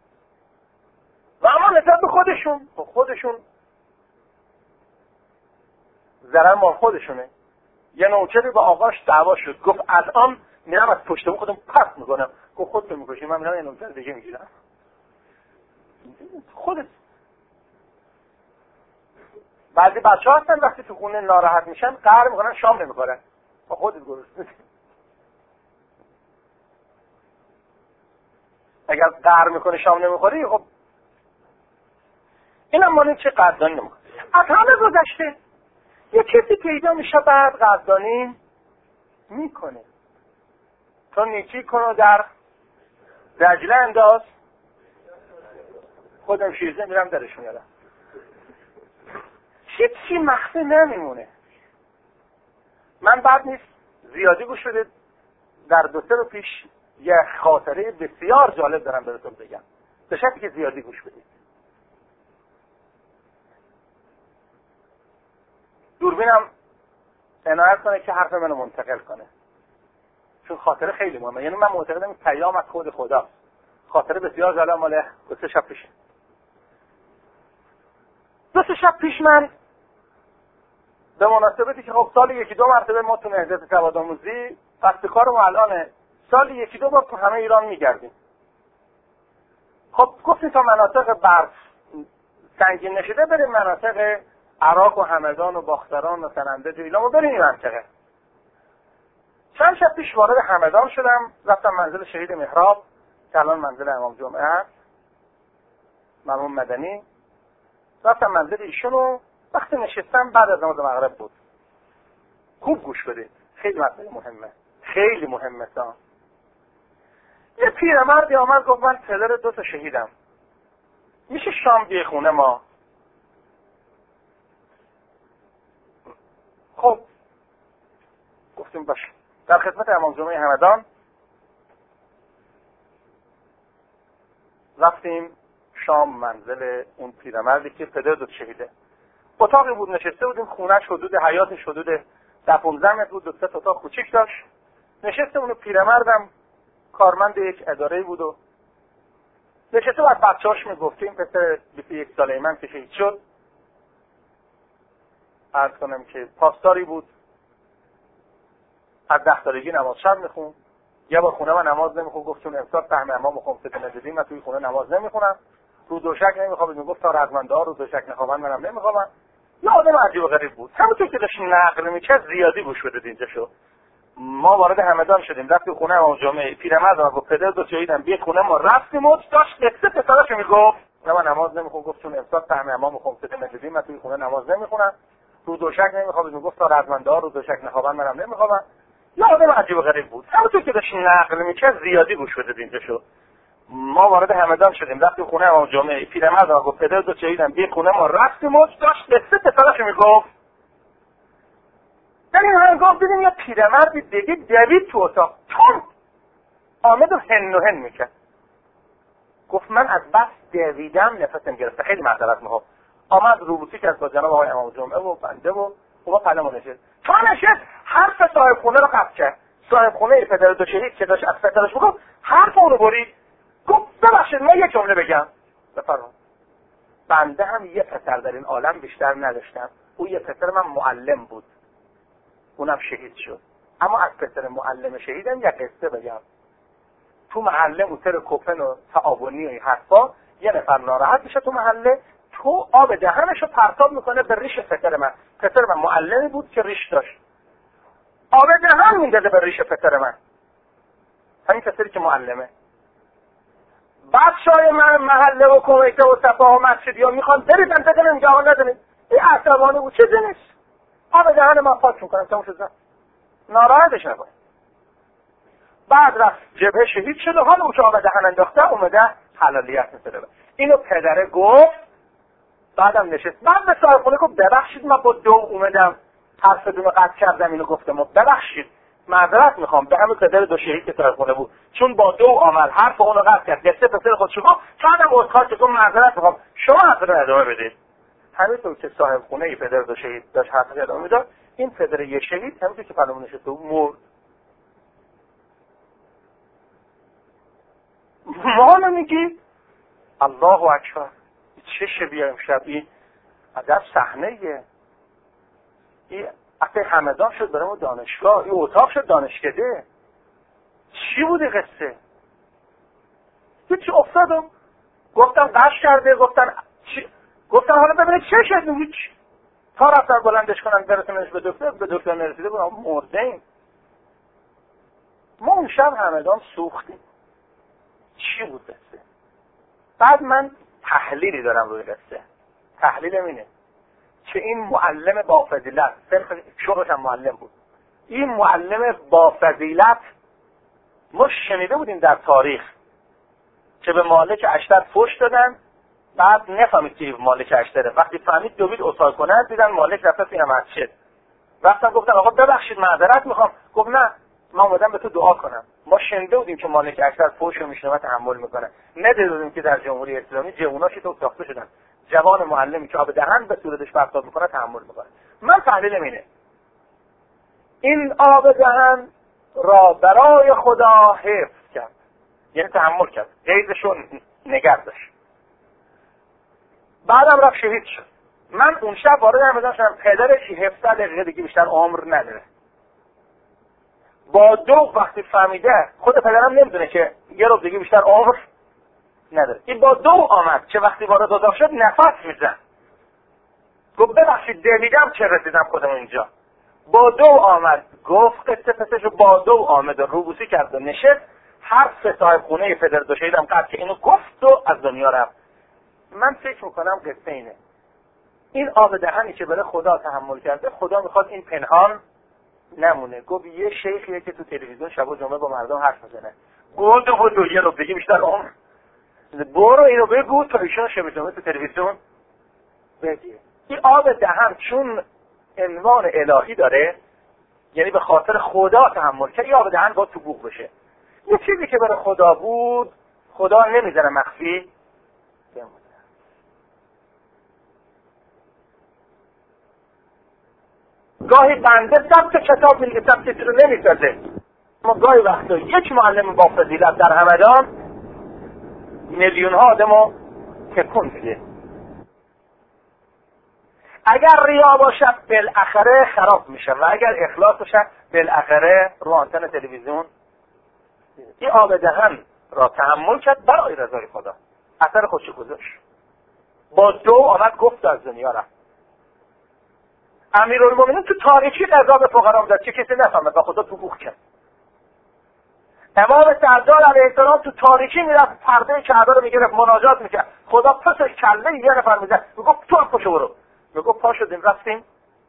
و اما نسبت به خودشون، خودشون ضرر ما خودشونه. یه نوکری با آقاش دعوا شد، گفت الان میرم از پشت بوم خودم پس میکنم. گفت خودت میکشی، من میرم یه نوکر دیگه میگیرم. خودت. بعضی بچه ها هستن وقتی تو خونه ناراحت میشن قهر میکنن، شام نمیخورن. با خودت گرسنه. اگر قهر میکنه شام نمیخوری، خب اینم مانید چه قدردانی نمیکنه. از همه گذشته یه کسی پیدا میشه بعد قدردانی میکنه. تو نیکی کن در دجله انداز، خودم شیرزه میرم درش میارم. چی مخفی نمیمونه. من بعد نیست زیادی گوش بدید، در دو سه رو پیش یه خاطره بسیار جالب دارم براتون بگم، به شرطی که زیادی گوش بدید. دوربینم عنایت کنه که حرف منو منتقل کنه، چون خاطره خیلی مهمه. یعنی من معتقدم این پیام از خود خدا. خاطره بسیار جالب مال دو سه شب پیش. دو سه شب پیش من به مناسبتی که خب سال یکی دو مرتبه ما تو نهضت سوادآموزی فصل کار ما الانه، سال یکی دو بار تو همه ایران میگردیم. خب گفتیم تا مناطق برف سنگین نشده بریم مناطق عراق و همدان و باختران و سننده و ایلام و بریم این منطقه. چند شب پیش وارد همدان شدم، رفتم منزل شهید محراب که الان منزل امام جمعه است، مرحوم مدنی. رفتم منزل ایشون و وقتی نشستم بعد از نماز مغرب بود. خوب گوش بدید، خیلی مسئله مهمه، خیلی مهمه. تا یه پیرمردی آمد گفت من پدر دو تا شهیدم، میشه شام بیه خونه ما؟ خب گفتیم باشه. در خدمت امام جمعه همدان رفتیم شام منزل اون پیرمردی که پدر دو تا شهیده. اتاقی بود، نشسته بودیم، خونه‌اش حدود حیاتش حدود ده پانزده متر بود، دو سه اتاق کوچیک داشت. نشسته اون پیرمردم کارمند یک اداره بود و نشسته بعد بچه‌اش میگفتیم پسر بیست و یک ساله من که شهید شد، عرض کنم که پاسداری بود، از ده سالگی نماز شب میخون. یه بار خونه من نماز نمیخون، گفت چون امسال فهم امام خمسه ندیدیم من توی خونه نماز نمیخونم، رو دوشک نمیخوابم. میگفت تا رزمنده ها رو دوشک نخوابن منم نمیخوابم. یه آدم عجیب و غریب بود. همونطور که داشت نقل میکرد زیادی گوش بدید اینجا شد. ما وارد همدان شدیم، رفتیم خونه امام جمعه. پیرمرد گفت پدر دو شهیدم بیا خونه ما. رفتیم و داشت قصه پسرش میگفت من نماز نمیخونم، گفت چون امسال فهم امام خمسه ندیدیم من توی خونه نماز نمیخونم، رو دوشک نمیخوابم. میگفت تا رزمنده ها رو دوشک نخوابن منم نمیخوابم. یه آدم عجیب و غریب بود. همونطور که داشت نقل میکرد زیادی گوش بدید اینجا شد. ما وارد همدان شدیم، رفتیم خونه امام جمعه. پیرمرد گفت پدر دو شهیدم بیا خونه ما. رفتیم و داشت قصه پسرش میگفت. در این هنگام دیدیم یه پیرمردی دیگه دوید تو اتاق، تون آمد و هن و هن میکرد. گفت من از بس دویدم نفسم گرفته، خیلی معذرت میخوام. آمد روبوسی که از با جناب آقای امام جمعه و بنده و اونا قلمو نشست. تا نشست حرف صاحب خونه رو قطع کرد. صاحب خونه پدر دو شهید که داشت از پسرش میگفت حرف اون رو برید. گفت ببخشید من یه جمله بگم. بفرمایید. بنده هم یه پسر در این عالم بیشتر نداشتم، او یه پسر من معلم بود، اونم شهید شد. اما از پسر معلم شهیدم یه قصه بگم. تو محله موتر کوپن و تعاونی و این حرفا یه نفر ناراحت میشه تو محله، تو آب دهنشو پرتاب میکنه به ریش پسر من. پسر من معلمی بود که ریش داشت، آب دهن میداده به ریش پسر من، همین پسری که معلمه. بچه‌های من محله و کمیته و صفا و مسجدی ها میخوان بریدن بزنن اینجا نداریم. این عصبانی بود چه نیست، آب دهن من پاک میکنم تموم شد، ناراحتش نکنه. بعد رفت جبهه شهید شد و حالا او که آب دهن انداخته اومده حلالیت میسره. اینو پدره گفت، بعدم نشست. بعد به صاحب خونه گفت ببخشید من با دو اومدم حرف دونو قطع کردم، اینو گفتم ببخشید معذرت میخوام به همون پدر دو شهید که صاحب خونه بود، چون با دو عمل حرف اونو قطع کرد، قصه پسر خودشو گفت، بعدم عذرخواهی که گفت معذرت میخوام شما حرف رو ادامه بدید. همینطور که صاحب خونه پدر دو شهید داشت حرف رو ادامه میداد، این پدر یه شهید همینطور که پلمون نشسته بود مرد. ما نمیگی الله اکبر چه شبیه امشب این عجب صحنه این اصلا همدان شد برای ما دانشگاه، این اتاق شد دانشکده. چی بوده قصه؟ هیچی افتادم گفتم قش کرده، گفتن چی؟ گفتم حالا ببینید چه شد؟ هیچ تا رفتن بلندش کنن برسونش به دکتر، به دکتر نرسیده بودم مرده ایم. ما اون شب همدان سوختیم. چی بود قصه؟ بعد من تحلیلی دارم روی قصه. تحلیلم اینه که این معلم با فضیلت، شغلش هم معلم بود، این معلم با فضیلت ما شنیده بودیم در تاریخ که به مالک اشتر فحش دادن، بعد نفهمید که مالک اشتره، وقتی فهمید دوید اصلاح کنه دیدن مالک رفته توی مسجد، رفتن گفتن آقا ببخشید معذرت میخوام. گفت نه من اومدم به تو دعا کنم. ما شنیده بودیم که مالک اشتر فحش رو میشنوه تحمل میکنه، ندیده بودیم که در جمهوری اسلامی جووناش تو ساخته شدن، جوان معلمی که آب دهن به صورتش پرتاب میکنه تحمل میکنه. من تحلیلم اینه این آب دهن را برای خدا حفظ کرد، یعنی تحمل کرد، قیدشون نگه داشت، بعدم رفت شهید شد. من اون شب وارد همدان شدم، پدرش هفده دقیقه دیگه بیشتر عمر نداره. با دو وقتی فهمیده، خود پدرم نمیدونه که یه روز دیگه بیشتر عمر نداره، این با دو آمد که وقتی وارد اتاق شد نفس میزن، گفت ببخشید دویدم چه رسیدم خودم اینجا. با دو آمد گفت قصه پسش رو با دو آمد و روبوسی کرد و نشست. هر سه صاحب خونه پدر دو شهیدم قد که اینو گفت و از دنیا رفت. من فکر میکنم قصه اینه، این آب دهنی که برای خدا تحمل کرده، خدا میخواد این پنهان نمونه. گفت یه شیخیه که تو تلویزیون شب و جمعه با مردم حرف میزنه، گفت و دو رو بگی بیشتر عمر، برو اینو بگو تا ایشون شب جمعه تو تلویزیون بگی. این آب دهن چون عنوان الهی داره، یعنی به خاطر خدا تحمل کرد، این آب دهن باید تو بوق بشه. یه چیزی که برای خدا بود خدا نمیذاره مخفی بمونه. گاهی بنده ثبت کتاب میگه ثبت چیزی رو نمیسازه، اما گاهی وقتا یک معلم با فضیلت در همدان میلیون ها آدم رو تکون میده. اگر ریا باشه بالاخره خراب میشه و اگر اخلاص باشه بالاخره رو آنتن تلویزیون. این آب دهن را تحمل کرد برای رضای خدا، اثر خودشو گذاشت، با دو آمد گفت از دنیا رفت. امیرالمومنین تو تاریکی قضا به فقرا میداد چه کسی نفهمد و خدا تو بوخ کرد. امام سردار علیه السلام تو تاریکی میرفت پرده کعبه رو میگرفت مناجات میکرد، خدا پسش کله یه نفر میزد میگفت تو هم پاشو برو، میگفت پا شدیم رفتیم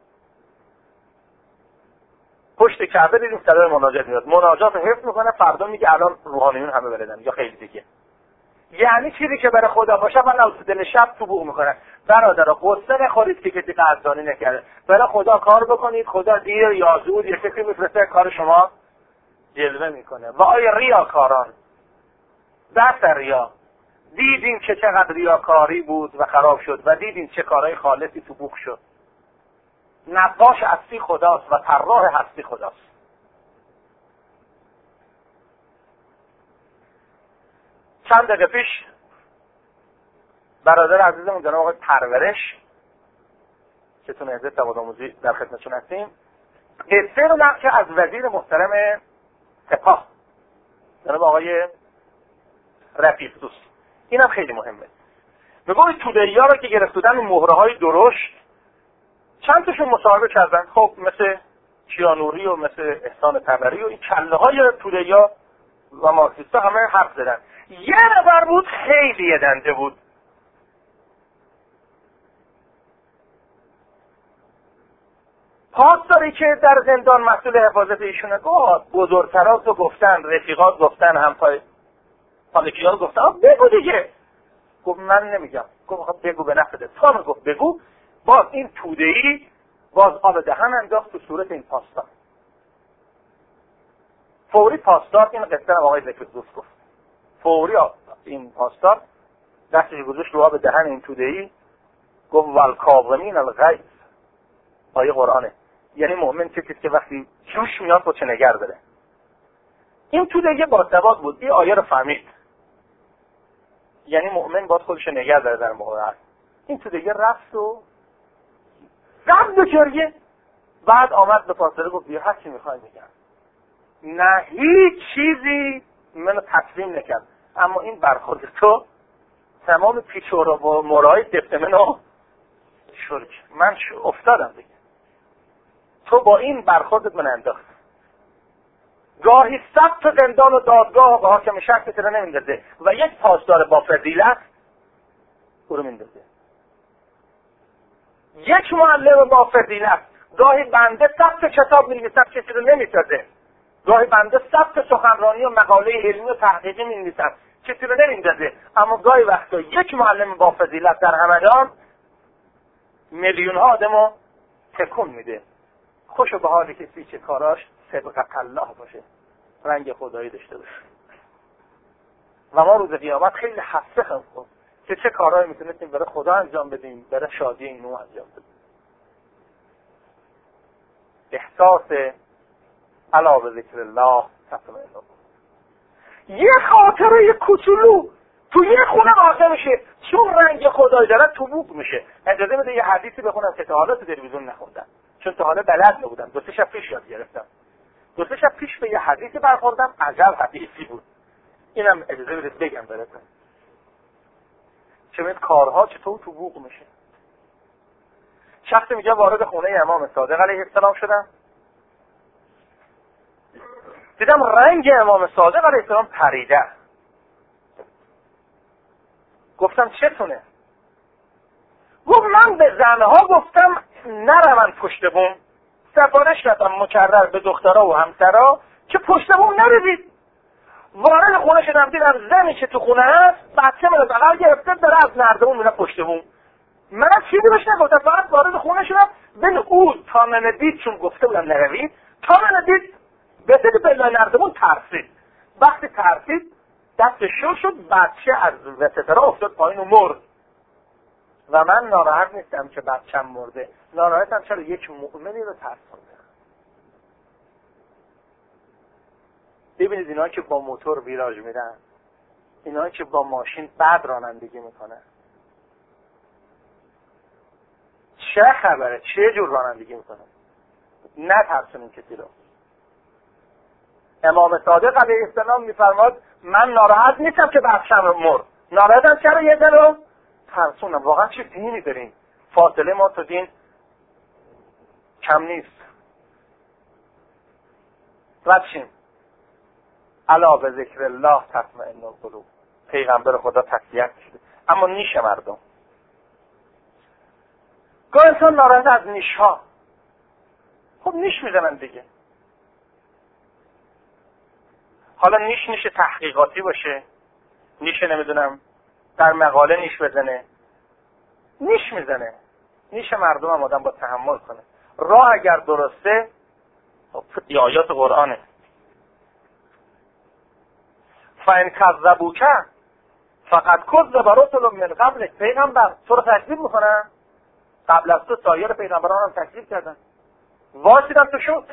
پشت کعبه دیدیم صدای مناجات میاد، مناجات رو حفظ میکنه، فردا میگه الان روحانیون همه بلدن یا خیلی دیگه. یعنی چیزی که برای خدا باشه من تو دل شب تو بوق میکنه. برادرها قصه نخورید که کسی قدردانی نکرده، برای خدا کار بکنید، خدا دیر یا زود یه کسی میفرسته کار شما جلوه میکنه. و آیا ریاکاران دست ریا دیدیم که چقدر ریاکاری بود و خراب شد و دیدیم چه کارهای خالصی تو بوق شد. نقاش هستی خداست و طراح هستی خداست. چند دقیقه پیش برادر عزیزمون جناب آقای پرورش که تو نهضت سوادآموزی در خدمتشون هستیم قصه رو نقل از وزیر محترم سپاه جناب آقای رفیق دوست. اینم خیلی مهمه. میگه این توده‌ها رو که گرفت بودن این مهره های درشت چند تاشون مصاحبه کردن، خب مثل کیانوری و مثل احسان طبری و این کله های توده‌ها و مارکسیستا همه حرف زدن. یه نفر بود خیلی دنده بود، پاسداری که در زندان مسئول حفاظت ایشونه گفت بزرگترات رو گفتن، رفیقات گفتن، همپای پالکیان گفتن بگو دیگه. گفت من نمیگم. گفت بگو به نفع ده. تا گفت بگو، باز این توده‌ای باز آب دهن انداخت تو صورت این پاسدار. فوری پاسدار این قصه آقای ذکر دوست گفت. فوری این پاسدار دستش گذاشت رو آب دهن این توده‌ای، گفت والکاظمین الغیظ. آیه قرآنه. یعنی مؤمن چه کسی که وقتی جوش میاد خودش نگر داره. این توده‌ای با ثبات بود. این آیه رو فهمید. یعنی مؤمن باید خودش نگر داره در موقع. این توده‌ای رفت و زد به گریه. بعد آمد به پاسدار گفت بیا هر چی میخوای میگم. نه هیچ چیزی منو تسلیم نکرد، اما این برخورد تو تمام پیچ و مرای دفت منو شرک. من افتادم دیگه. تو با این برخوردت من انداخت. گاهی ثبت زندان و دادگاه و حاکم شخص تره نمیندازه و یک پاسدار با فضیلت او رو میندازه. یک معلم با فضیلت گاهی بنده ثبت کتاب می‌نویسد کسی رو نمی‌سازه، گاهی بنده ثبت سخنرانی و مقاله علمی و تحقیقی می‌نویسد کسی رو نمی‌ندازه، اما گاهی وقتا یک معلم با فضیلت در همدان میلیون ها آدمو تکون میده. خوشو به حالی کسی که کاراش سبقت الله باشه، رنگ خدایی داشته باشه. و ما روز قیامت خیلی حسه خواهیم کنیم که چه کارهایی میتونستیم برای خدا انجام بدیم، برای شادی اینو انجام بدیم. احساس علا به ذکر الله تطمئن القلوب. یه خاطره یه کوچولو تو یه خونه واقع میشه، چون رنگ خدایی داره تو بوق میشه. اجازه بده یه حدیثی بخونم که تا حالا تو تلویزیون نخوندم، چون تا حالا بلد نبودم. دو سه شب پیش یاد گرفتم. دو سه شب پیش به یه حدیثی برخوردم، عجب حدیثی بود. اینم اجازه بده بگم براتون. چه کارها چطور تو بوق میشه. شخصی میگه وارد خونه امام صادق علیه السلام شدم، دیدم رنگ امام صادق علیه السلام پریده. گفتم چتونه؟ گفت من به زنها گفتم نرون پشت بوم، سفارش کردم مکرر به دخترها و همسرها که پشت بوم نروید. وارد خونه شدم دیدم زنی که تو خونه هست بچه من بغل گرفته داره از نردبون میره پشت بوم. من چیزی بهش نگفتم، فقط وارد خونه شدم. بل او تا من دید، چون گفته بودم نروید، تا من دید بسید بلای نردبون ترسید. وقتی ترسید دست شل شد، بچه از وسطرها افتاد پایین و مرد. و من ناراحت نیستم که بچه‌م مرده، ناراحتم چرا یک مؤمنی رو ترسونده. ببینید اینایی که با موتور ویراژ میدن، اینایی که با ماشین بد رانندگی میکنن، چه خبره؟ چه جور رانندگی میکنن؟ نترسونین کسی رو. امام صادق علیه السلام میفرماد من ناراحت نیستم که بچه‌م مرد، ناراحتم چرا یه دل رو ترسونم. واقعا چه دینی دارین؟ فاصله ما تو دین کم نیست. رد شیم. الا به ذکر الله تطمئن القلوب. پیغمبر خدا تسلیت شده. اما نیش مردم، گاه انسان ناراحت از نیش ها، خب نیش میزنن دیگه. حالا نیش نیش تحقیقاتی باشه، نیش نمیدونم در مقاله نیش بزنه، نیش میزنه. نیش مردم هم آدم با تحمل کنه. راه اگر درسته، این آیات قرآنه، فَإِنْ كَذَّبُوكَ فَقَدْ كُذِّبَ رُسُلٌ مِّنْ قَبْلِكَ. پیغمبر تو رو تکذیب میکنن، قبل از تو سایر پیغمبران هم تکذیب کردن. واسیدم تو شد،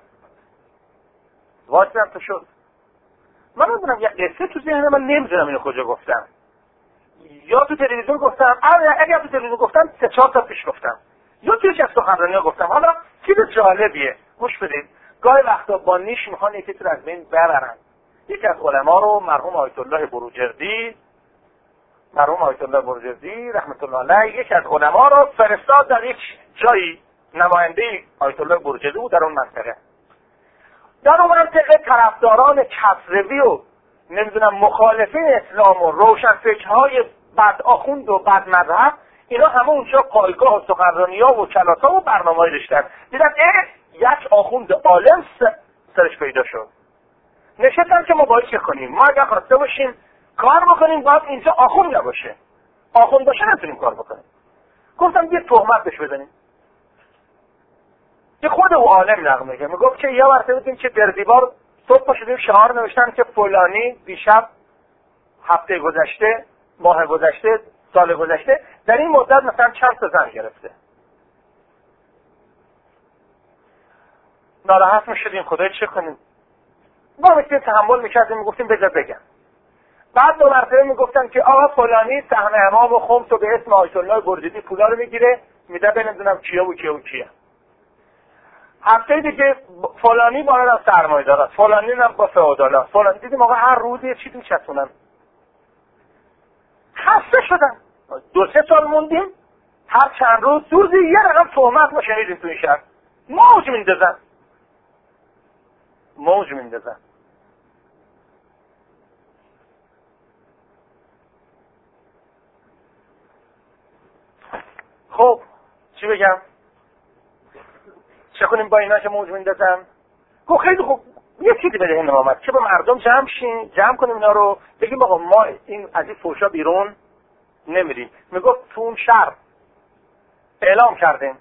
واسیدم تو شد. من نمیدونم یه قصه تو ذهن من، نمیدونم اینو کجا گفتم، یا تو تلویزیون گفتم، اگر تو تلویزیون گفتم سه چهار تا پیش گفتم، یا توی از سخنرانی‌ها گفتم. حالا چیز جالبیه، گوش بدید. گاهی وقتا با نیش میخوان یکی تو از بین ببرن. یکی از علما رو، مرحوم آیت الله بروجردی، مرحوم آیت الله بروجردی رحمت الله علیه، یکی از علما رو فرستاد در یک جایی، نماینده آیت الله بروجردی بود در اون منطقه. در اون منطقه طرفداران کسروی و نمیدونم مخالفین اسلام و روشنفکرهای بد آخوند و بد مذهب، اینا همه اونجا پایگاه و سخنرانی‌ها و کلاس‌ها و برنامه‌ای داشتن. دیدن اه یک آخوند عالم سرش پیدا شد. نشستن که ما باید چه کنیم؟ ما اگر خواسته باشیم کار بکنیم باید اینجا آخوند نباشه. آخوند باشه نتونیم کار بکنیم. گفتم یه تهمت بهش بزنیم. که خود او عالم نقل میگه، میگفت که یه مرتبه دیدیم که در دیوار صبح شدیم شعار نوشتن که فلانی دیشب، هفته گذشته، ماه گذشته، سال گذشته در این مدت مثلا چند تا زن گرفته. ناراحت میشدیم خدای چه کنیم؟ ما میتونیم تحمل میکردیم، میگفتیم بذار بگم. بعد دو مرتبه میگفتن که آقا فلانی سهم امام و خمس و به اسم آیت الله بروجردی پولا رو میگیره میده به نمیدونم کیا و کیا و کیا. هفته دیگه فلانی با هم سرمایه دارد، فلانی هم با فئودالا، فلانی. دیدیم آقا هر روز یه چیزی میچسونن. خسته شدن. دو سه سال موندیم، هر چند روز روزی یه رقم تهمت ما شنیدیم تو این شهر. موج میندازن. موج میندازن. خب چی بگم؟ چه کنیم با اینا که موج میندازن؟ گفت خیلی خوب، یه چیزی بده این آمد که با مردم جمع شین، جمع کنیم اینا رو، بگیم آقا ما این از این فوشا بیرون نمیریم. میگفت تو اون شهر اعلام کردیم،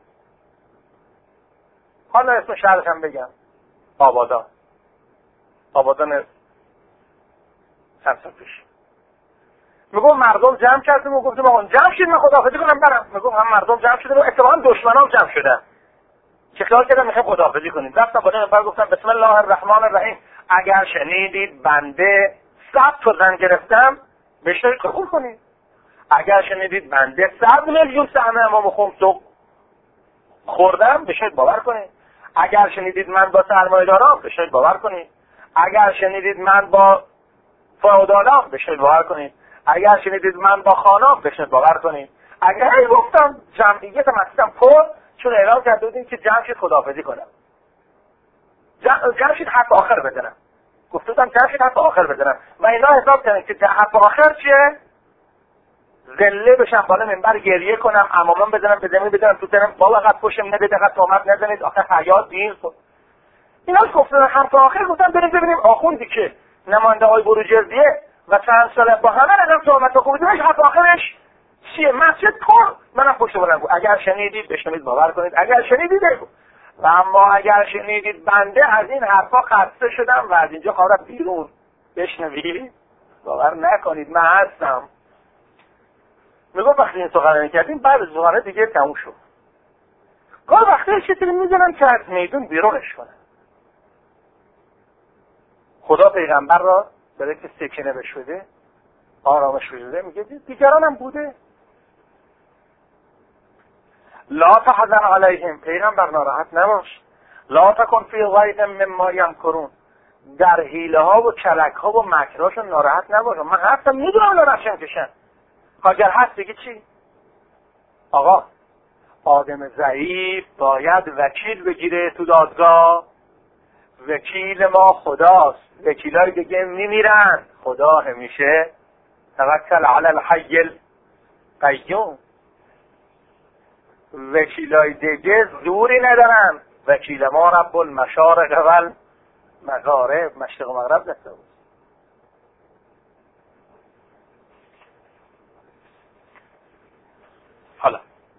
حالا اسم شهرش هم بگم، آبادان. آبادان چند سال پیش. میگفت مردم جمع کردیم و گفتیم آقا جمع شید من خداحافظی کنم برم. میگفت هم مردم جمع شدیم و اتفاقا دشمنان جمع شدن. چه کار کردم؟ میخوام خداحافظی کنیم. رفتم با نفر گفتم بسم الله الرحمن الرحیم، اگر شنیدید بنده صد تا زن گرفتم بشنوید قبول کنید. اگر شنیدید بنده صد میلیون سهم امام خمس خوردم بشنوید باور کنید. اگر شنیدید من با سرمایه دارم بشنوید باور کنید. اگر شنیدید من با فئودالام بشنوید باور کنید. اگر شنیدید من با خانام بشنوید باور کنید. اگر گفتم جمعیت مسجدم پر، چون اعلام کرده بودیم که جمع شید خداحافظی کنم، جمع شید حرف آخر بزنم. گفته بودم چشم حرف آخر بزنم و اینا حساب کردن که در حرف آخر چیه؟ زله بشم بالا منبر گریه کنم، امامم بزنم به زمین بزنم تو سرم بابا قد پشم نده دقت تهمت نزنید آخه حیات دیر شد. اینا گفتن حرف آخر گفتم بریم ببینیم آخوندی که نماینده های بروجردیه و چند سال با همه رقم تهمت خوبیدمش حرف آخرش چیه؟ مسجد پر. منم پشت بلند گفت اگر شنیدید بشنوید باور کنید، اگر شنیدید بگو. و اما اگر شنیدید بنده از این حرفا خسته شدم و از اینجا خواهم بیرون بشنوید باور نکنید من هستم. میگم وقتی این سخنرانی کردیم بعد از سخنرانی دیگه تموم شد. گاه وقتی چطوری میزنن که از میدون بیرونش کنن. خدا پیغمبر را برای که سکنه بشوده آرامش بشوده میگه دیگران هم بوده. لا تحزن علیهم، پیغمبر ناراحت نباش. لا تکن فی ضیق مما یمکرون، در حیله ها و کلک ها و مکرهاشون ناراحت نباش. من هستم میدونم ناراحت کشن. اگر هست دیگه چی؟ آقا آدم ضعیف باید وکیل بگیره تو دادگاه. وکیل ما خداست. وکیلای دیگه میمیرن، خدا همیشه توکل علی الحی القیوم. وکیلای دیگه زوری ندارن. وکیل ما رب المشارق و المغارب، مشرق و مغرب دسته بود. حالا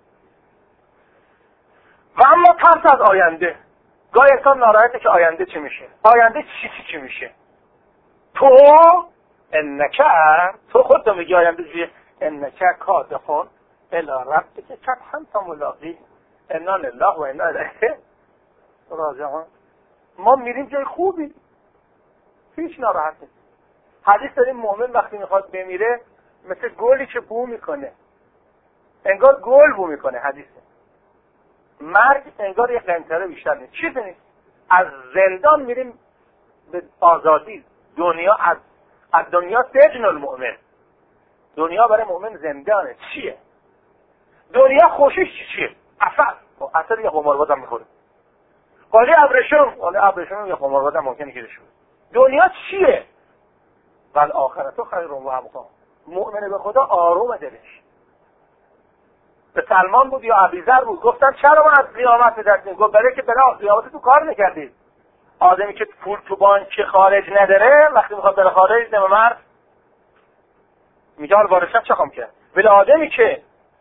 و اما ترس از آینده. گاهی انسان ناراحته که آینده چی میشه، آینده چی چی چی میشه. تو انکه تو خودت میگی آینده چیه؟ انکه کادخون الی ربک کدحا فملاقیه انا لله و انا الیه راجعون. ما میریم جای خوبی، هیچ ناراحت نیست. حدیث داریم مؤمن وقتی میخواد بمیره مثل گلی که بو میکنه، انگار گل بو میکنه. حدیثه مرگ انگار یک قنطره بیشتر نیست، چیزی نیست. از زندان میریم به آزادی. دنیا از از دنیا سجن المؤمن، دنیا برای مؤمن زندانه. چیه دنیا؟ خوشش چیه؟ اصل اصل یه قمارباز هم میخوره. قالی ابرشم قالی ابرشم یه قمارباز هم ممکنه گیرش بده. دنیا چیه؟ ول آخرت خیر و ابقا. مؤمن به خدا آروم دلش. به سلمان بود یا ابیذر بود گفتن چرا ما از قیامت بدستیم؟ گفت برای که برای قیامت تو کار نکردید. آدمی که پول تو بانک خارج نداره وقتی میخواد بره خارج دم مرد میگه حال وارشم چه خواهم کرد. ولی آدمی که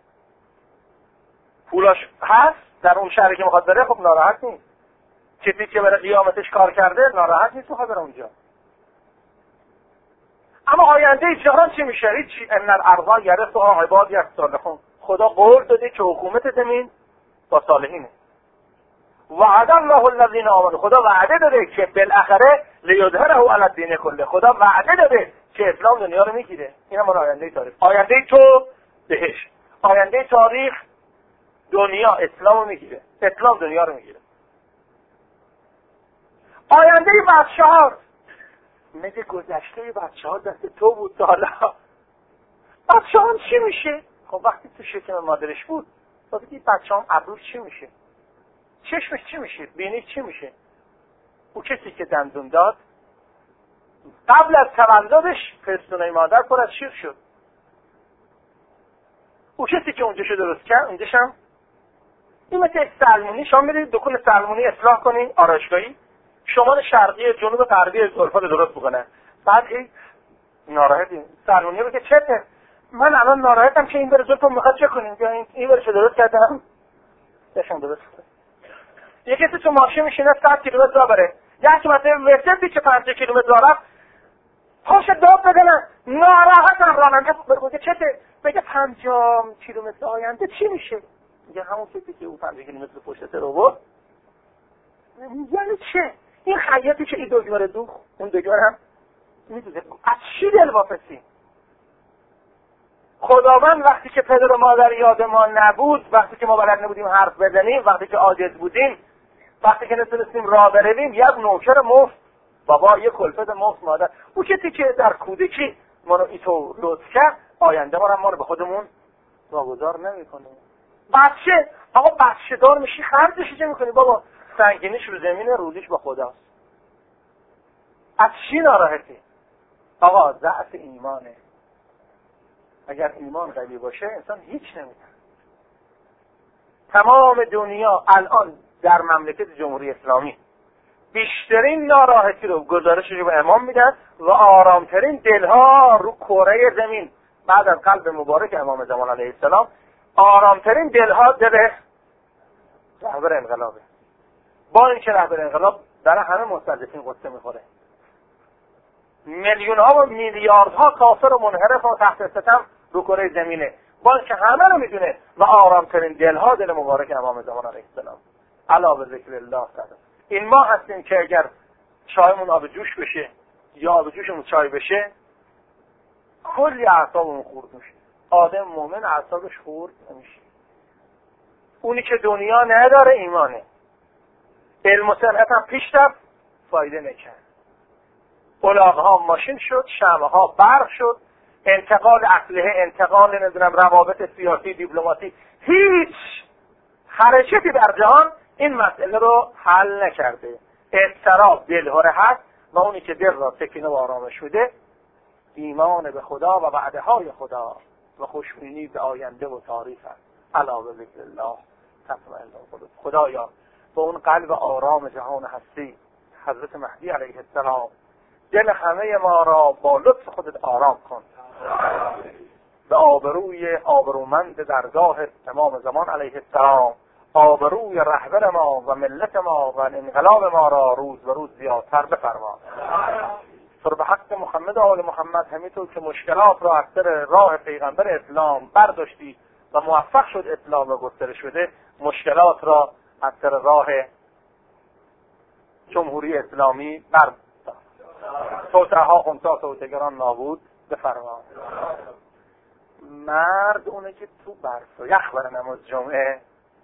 پولاش هست در اون شهری که میخواد بره خب ناراحت نیست. کسی که برای قیامتش کار کرده ناراحت نیست میخواد بره اونجا. اما آینده جهان چی میشه؟ هیچ. ان الارض یرثها عبادی الصالحون. خدا قول داده که حکومت زمین با صالحینه. وعد الله الذین آمنوا. خدا وعده داده که بالاخره لیظهره علی الدین کله. خدا وعده داده که اسلام دنیا رو میگیره. این هم آینده تاریخ. آینده تو بهشت، آینده تاریخ دنیا اسلام رو میگیره، اسلام دنیا رو میگیره. آینده بچه‌ها میگه گذشته بچه‌ها دست تو بود تا حالا. بچه‌ها چی میشه؟ خب وقتی تو شکم مادرش بود وقتی که بچه‌ها ابروش چی میشه؟ چشمش چی میشه؟ بینیش چی میشه؟ او کسی که دندون داد قبل از تولدش پستونای مادر پر از شیر شد. او کسی که اونجاشو درست کرد اونجاش هم این مثل سلمونی. شما میرید دکون سلمونی اصلاح کنین آرایشگاهی، شمال شرقی جنوب غربی زلفات درست بکنه. بعد این ناراحتی سلمونی رو که چته من الان ناراحتم که این بره زلفم میخواد چه کنیم یا این این برش درست کردم بشم درست کنم. یکی تو ماشین میشینه صد کیلومتر راه بره، یکی مثلا وسط که پنجاه کیلومتر راه رفت پاش داد بدنه ناراحتم راننده بگه چته بگه پنجاه کیلومتر آینده چی میشه؟ میگه همون چیزی که او پنجاه کیلومتر پشت سر آورد. یعنی چه؟ این خیاطی که این دکمه دوخ اون دکمه هم میدوزه. از چی دل واپسی؟ خداوند وقتی که پدر و مادر یاد ما نبود، وقتی که ما بلد نبودیم حرف بزنیم، وقتی که عاجز بودیم، وقتی که نتونستیم راه برویم، یک نوکر مفت بابا، یک کلفت مفت مادر، او کسی که در کودکی ما رو ایتو لطف کرد آینده ما رو ما رو به خودمون واگذار نمی‌کنه. بچه آقا بچه دار میشی خرجش چه می‌کنی بابا؟ سنگینیش رو زمین، رودیش با خداست. از چی ناراحتی؟ آقا ضعف ایمانه. اگر ایمان قوی باشه انسان هیچ نمیتونه. تمام دنیا الان در مملکت جمهوری اسلامی بیشترین ناراحتی رو گزارشش رو به امام میدن و آرامترین دلها رو کره زمین بعد از قلب مبارک امام زمان علیه السلام آرامترین دلها دل رهبر انقلابه. با اینکه رهبر انقلاب در همه مستضعفین قصه میخوره، میلیون ها و میلیاردها کافر و منحرف و تحت ستم رو کره زمینه، با اینکه همه رو میدونه و آرامترین دلها دل مبارک امام زمان علیه السلام. علا به ذکر الله تعالی. این ما هستیم که اگر چایمون آب جوش بشه یا آب جوشمون چای بشه کلی اعصابمون خورد میشه. آدم مومن اعصابش خورد نمیشه. اونی که دنیا نداره ایمانه. علم و صنعت هم پیش رفت فایده نکرد. الاغ‌ها ماشین شد، شمع‌ها برق شد، انتقال اسلحه، انتقال نمیدونم روابط سیاسی، دیپلماسی، هیچ حرکتی در جهان این مسئله رو حل نکرده. اضطراب دلهره هست و اونی که دل را سکینه و آرامش بده ایمان به خدا و وعده های خدا و خوشبینی به آینده و تاریخ هست. علاوه ذکر الله تطمئن القلوب. خدایا با اون قلب آرام جهان هستی حضرت مهدی علیه السلام دل همه ما را با لطف خودت آرام کن. به آبروی آبرومند درگاه امام زمان علیه السلام آبروی رهبر ما و ملت ما و انقلاب ما را روز به روز زیادتر بفرما. سر به حق محمد و آل محمد همینطور که مشکلات را از سر راه پیغمبر اسلام برداشتی و موفق شد اسلام گسترش بده، مشکلات را از سر راه جمهوری اسلامی برداشت. توسعه خونسا توسعه‌گران نابود بفرما. مرد اونه که تو برف و یخ بره نماز جمعه،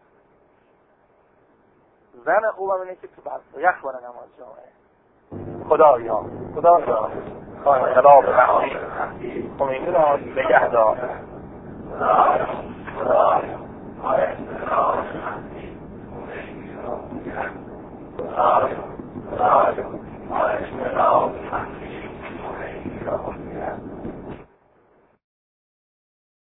زن خوبم اینه که تو برف و یخ بره نماز جمعه. خدایا خدایا تا انقلاب مهدی خمینی را نگه دار. خدایا خدایا تا انقلاب مهدی خمینی را نگه دار. خدایا خدایا تا انقلاب مهدی خمینی را نگه دار.